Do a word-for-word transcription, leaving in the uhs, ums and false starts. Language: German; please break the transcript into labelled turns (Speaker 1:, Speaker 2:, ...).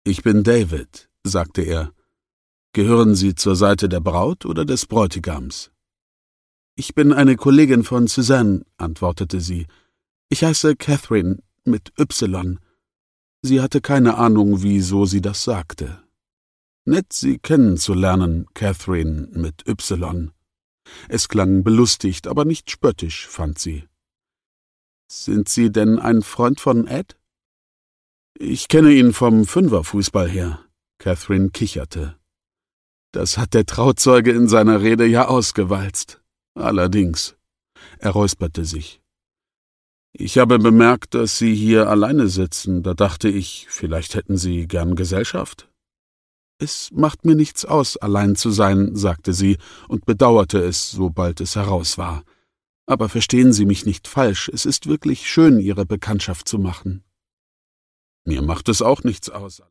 Speaker 1: »Ich bin David«, sagte er. »Gehören Sie zur Seite der Braut oder des Bräutigams?« »Ich bin eine Kollegin von Suzanne«, antwortete sie. »Ich heiße Catherine mit Y.« Sie hatte keine Ahnung, wieso sie das sagte. Nett, Sie kennenzulernen, Catherine mit Y. Es klang belustigt, aber nicht spöttisch, fand sie. »Sind Sie denn ein Freund von Ed?« »Ich kenne ihn vom Fünferfußball her«, Catherine kicherte. »Das hat der Trauzeuge in seiner Rede ja ausgewalzt. Allerdings.« Er räusperte sich. »Ich habe bemerkt, dass Sie hier alleine sitzen. Da dachte ich, vielleicht hätten Sie gern Gesellschaft?« »Es macht mir nichts aus, allein zu sein«, sagte sie und bedauerte es, sobald es heraus war. »Aber verstehen Sie mich nicht falsch, es ist wirklich schön, Ihre Bekanntschaft zu machen.« »Mir macht es auch nichts aus.«